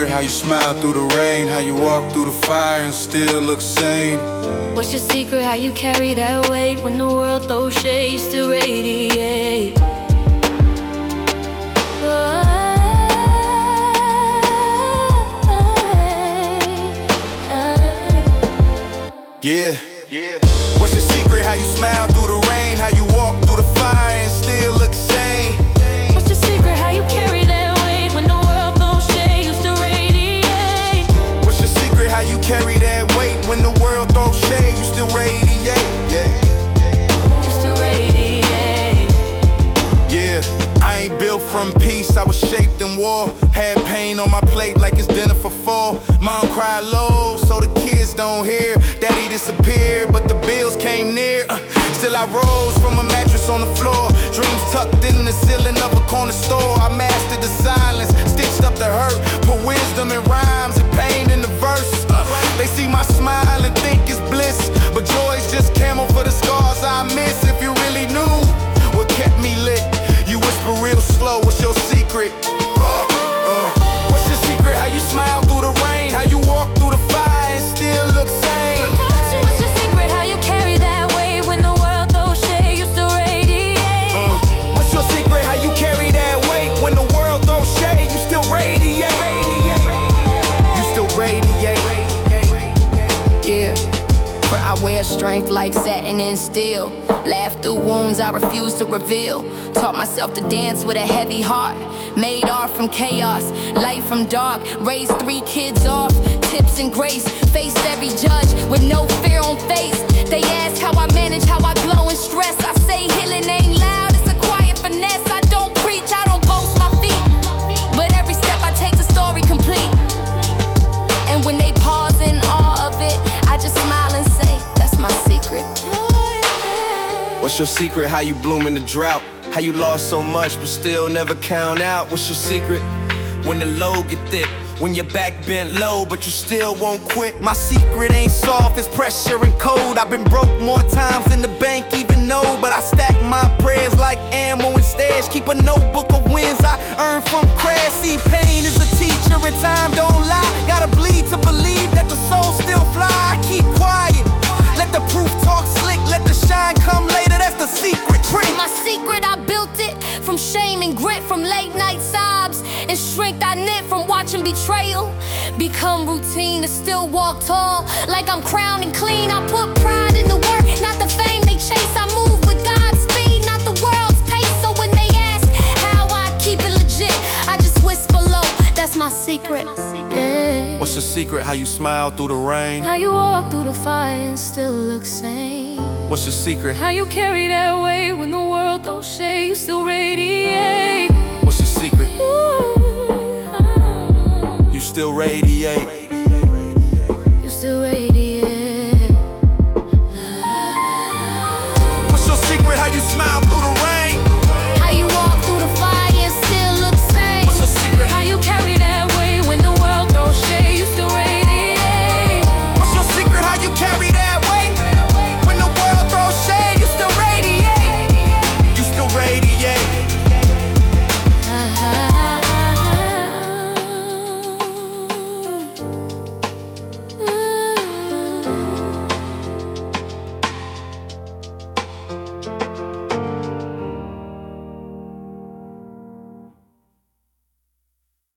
secret? How you smile through the rain, how you walk through the fire and still look sane. What's your secret? How you carry that weight when the world throws shade, you still radiate. Yeah. What's your secret? How you smile through the rain, how you walk through the fire and still look sane. What's your secret? How you carry that weight when the world throws shade, you still radiate. What's your secret? How you carry that weight when the world throws shade, you still radiate. You still radiate. Yeah, I ain't built from peace, I was shaped in war. Had pain on my plate like it's dinner for four. Mom cried low so the kids don't hear. Daddy disappeared but the bills came near. Still I rose from a mattress on the floor. Dreams tucked in the ceiling of a corner store. I mastered the silence, stitched up the hurt. Put wisdom in rhymes and pain in the verse. They see my smile and think it's bliss, but joy's just camel for the scars I miss. If you really knew what kept me lit, you whisper real slow, what's your secret? What's your secret? How you smile through the rain, how you walk through the fire and still look sane. What's your secret? How you carry that weight when the world throws shade, you still radiate. What's your secret? How you carry that weight when the world throws shade, you still radiate. You still radiate. Yeah, for I wear strength like satin and steel. Laugh through wounds I refuse to reveal. Taught myself to dance with a heavy heart. Made art from chaos, light from dark. Raised 3 kids off tips and grace. Faced every judge with no fear on face. They ask how I manage, how I glow in stress. I say healing ain't loud, it's a quiet finesse. I don't preach, I don't boast my feet, but every step I take's a story complete. And when they pause in awe of it, I just smile and say, that's my secret. What's your secret? How you bloom in the drought? How you lost so much but still never count out? What's your secret? When the load get thick, when your back bent low but you still won't quit. My secret ain't soft, it's pressure and cold. I've been broke more times than the bank even know, but I stack my prayers like ammo and stash. Keep a notebook of wins I earned from crash. See, pain is a teacher and time don't lie. Gotta bleed to believe that the soul still fly. I keep quiet, let the proof talk slick, let the shine come later, that's the secret. My secret, I built it from shame and grit, from late night sobs and strength I knit from watching betrayal become routine to still walk tall like I'm crowned and clean. I put pride in the work, not the fame they chase. I move with God's speed, not the world's pace. So when they ask how I keep it legit, I just whisper low, that's my secret. Yeah. What's your secret? How you smile through the rain, How you walk through the fire and still look sane. what's your secret? How you carry that weight when the world throws shade, you still radiate. What's your secret? Ooh, You still radiate.